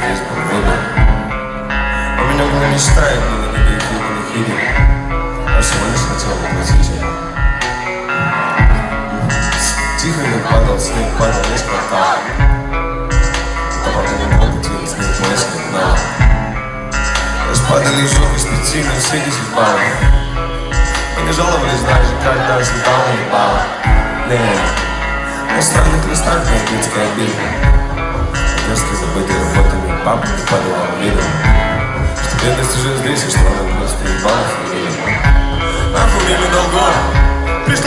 здесь был выбор. У меня была мечта, и было не видел. Я всего лишь хотел воплотить ее. Тихо мне падал снег, падал весь квартал. Правда не мог идти, снег поиски гнал. Распадали жёг из 5 на все 10 баллов. Мы не жаловались даже, когда слетал на ебало. На странных листах на детской обиды. Отверстки забытые работами, папа не подавал видом, что бедность уже здесь, и что она просто ебалась и видела. Нахуй время долгов пришло.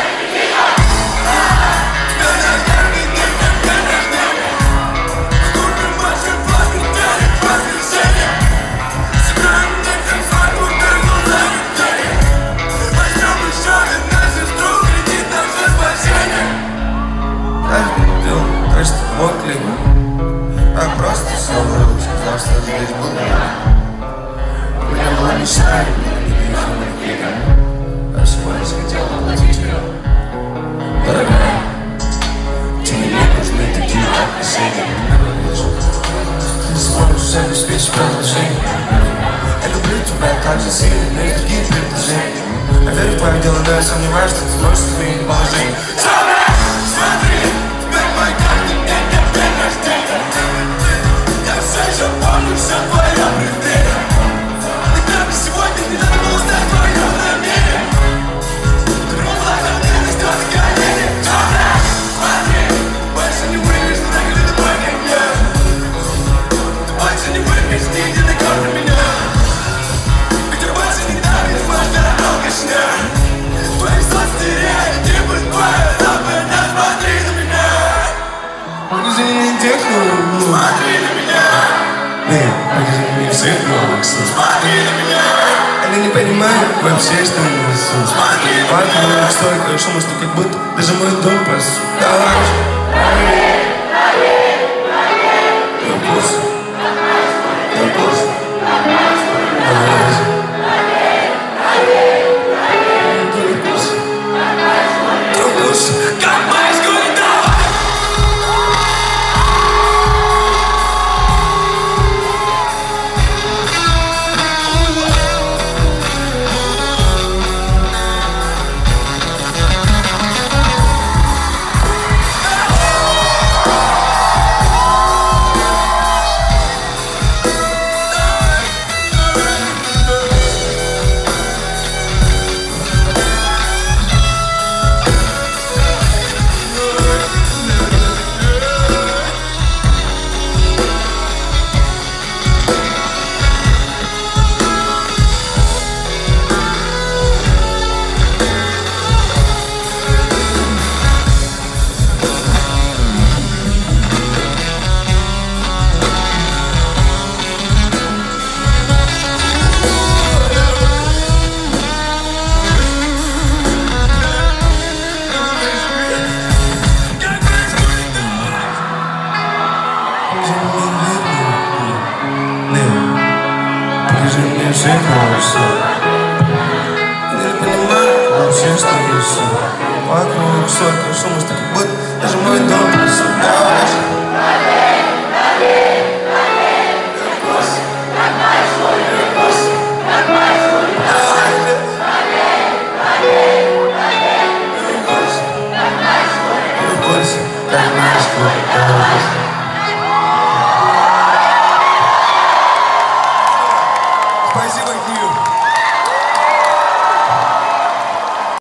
Мой клип, а просто собрал, сказал, что здесь буду. У меня была мечта, и было не вижу никаких. Я всего лишь хотел воплотить ее. Дорогая, тебе не нужны такие отношения. Ты сможешь обеспечить продолжение. Я люблю тебя так же сильно, но есть другие предложения. Я верю в твое дело, но я сомневаюсь, что ты сможешь изменить положение. Смотри! Я все еще помню все твое преддверие. И прямо сегодня не надо было знать твое намерение. Ты была хранилась, ты откровение. Смотри, больше не выйдешь, ты так или другой, как я. Ты больше не выйдешь, нигде далеко от меня. Ветер больше не давит, важно алкашня. Твои стереотипы твои, западня, смотри на меня. Смотри на меня. Покажи мне всех новых снов. Смотри на меня. Они не понимают вообще, что они несут. Смотри на меня. Столько шума, что как будто даже мой дом пасут. Давай же. Твой пульс. Твой пульс. Давай же. Твой пульс. Твой пульс. Как моя школа, давай. Покажи мне всех новых снов. Я не понимаю вообще, что несу. Вокруг столько шума, что как будто даже мой дом пасут. Давай же. Как моя школа.